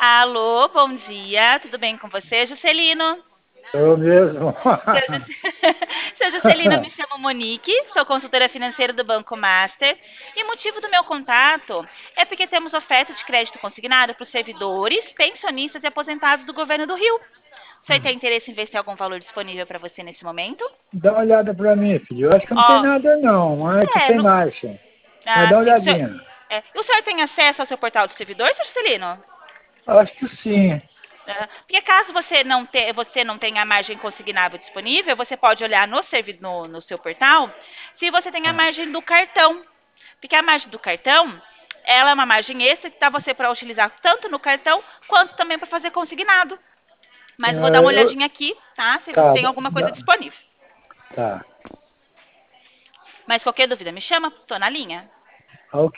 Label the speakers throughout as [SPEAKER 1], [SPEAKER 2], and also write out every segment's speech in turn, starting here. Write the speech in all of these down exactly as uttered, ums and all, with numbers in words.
[SPEAKER 1] Alô, bom dia, tudo bem com você, Juscelino?
[SPEAKER 2] Eu mesmo.
[SPEAKER 1] Seu, Jus... Seu Juscelino, me chamo Monique, sou consultora financeira do Banco Master e o motivo do meu contato é porque temos oferta de crédito consignado para os servidores, pensionistas e aposentados do governo do Rio. O senhor tem interesse em ver se tem algum valor disponível para você nesse momento?
[SPEAKER 2] Dá uma olhada pra mim, filho. Eu acho que não tem
[SPEAKER 1] Ó,
[SPEAKER 2] nada não, mas tu
[SPEAKER 1] é,
[SPEAKER 2] tem
[SPEAKER 1] no...
[SPEAKER 2] marcha. Mas
[SPEAKER 1] ah,
[SPEAKER 2] dá uma
[SPEAKER 1] sim, o senhor...
[SPEAKER 2] olhadinha.
[SPEAKER 1] é, o senhor tem acesso ao seu portal do servidor, seu Juscelino?
[SPEAKER 2] Eu acho que sim.
[SPEAKER 1] Aham. Porque caso você não, te, você não tenha a margem consignável disponível, você pode olhar no, servi- no, no seu portal se você tem a
[SPEAKER 2] Ah,
[SPEAKER 1] margem do cartão. Porque a margem do cartão, ela é uma margem extra que dá você para utilizar tanto no cartão quanto também para fazer consignado. Mas eu vou dar uma
[SPEAKER 2] eu,
[SPEAKER 1] olhadinha aqui, tá? Se
[SPEAKER 2] tá,
[SPEAKER 1] tem alguma coisa
[SPEAKER 2] dá,
[SPEAKER 1] disponível.
[SPEAKER 2] tá.
[SPEAKER 1] Mas qualquer dúvida me chama, tô na linha.
[SPEAKER 2] Ok.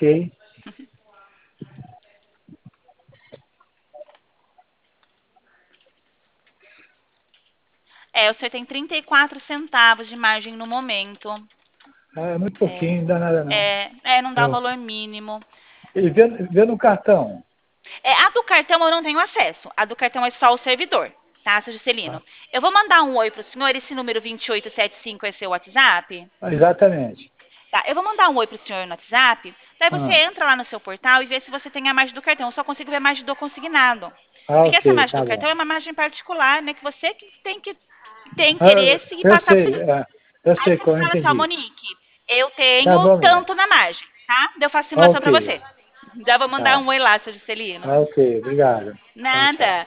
[SPEAKER 1] É, o senhor tem trinta e quatro centavos de margem no momento.
[SPEAKER 2] Ah, é muito
[SPEAKER 1] É,
[SPEAKER 2] pouquinho, não dá nada não.
[SPEAKER 1] é, é, não dá
[SPEAKER 2] Eu,
[SPEAKER 1] valor mínimo.
[SPEAKER 2] e vê, vê no cartão.
[SPEAKER 1] É, a do cartão eu não tenho acesso. A do cartão é só o servidor, tá, seu
[SPEAKER 2] Ah,
[SPEAKER 1] Juscelino? Eu vou mandar um oi pro senhor. Esse número vinte e oito setenta e cinco é seu WhatsApp?
[SPEAKER 2] exatamente.
[SPEAKER 1] Tá, eu vou mandar um oi pro senhor no WhatsApp. Daí você
[SPEAKER 2] Ah,
[SPEAKER 1] entra lá no seu portal e vê se você tem a margem do cartão. Eu só consigo ver a margem do consignado.
[SPEAKER 2] ah,
[SPEAKER 1] Porque essa
[SPEAKER 2] ok,
[SPEAKER 1] margem
[SPEAKER 2] tá
[SPEAKER 1] do
[SPEAKER 2] bom.
[SPEAKER 1] cartão é uma margem particular, né? Que você que tem que ter
[SPEAKER 2] Ah,
[SPEAKER 1] interesse e
[SPEAKER 2] eu
[SPEAKER 1] passar pro
[SPEAKER 2] sei,
[SPEAKER 1] seu.
[SPEAKER 2] ah, eu
[SPEAKER 1] Aí
[SPEAKER 2] sei
[SPEAKER 1] você
[SPEAKER 2] como eu
[SPEAKER 1] fala assim, ó,
[SPEAKER 2] entendi.
[SPEAKER 1] Monique, eu
[SPEAKER 2] Tá
[SPEAKER 1] tenho
[SPEAKER 2] bom mesmo.
[SPEAKER 1] tanto na margem, tá? Daí eu faço a
[SPEAKER 2] Ah,
[SPEAKER 1] simulação
[SPEAKER 2] ok,
[SPEAKER 1] pra você. Já vou mandar
[SPEAKER 2] tá.
[SPEAKER 1] um oi lá, seu Juscelino.
[SPEAKER 2] Ah, ok, obrigado. Tchau, tchau.
[SPEAKER 1] Nada.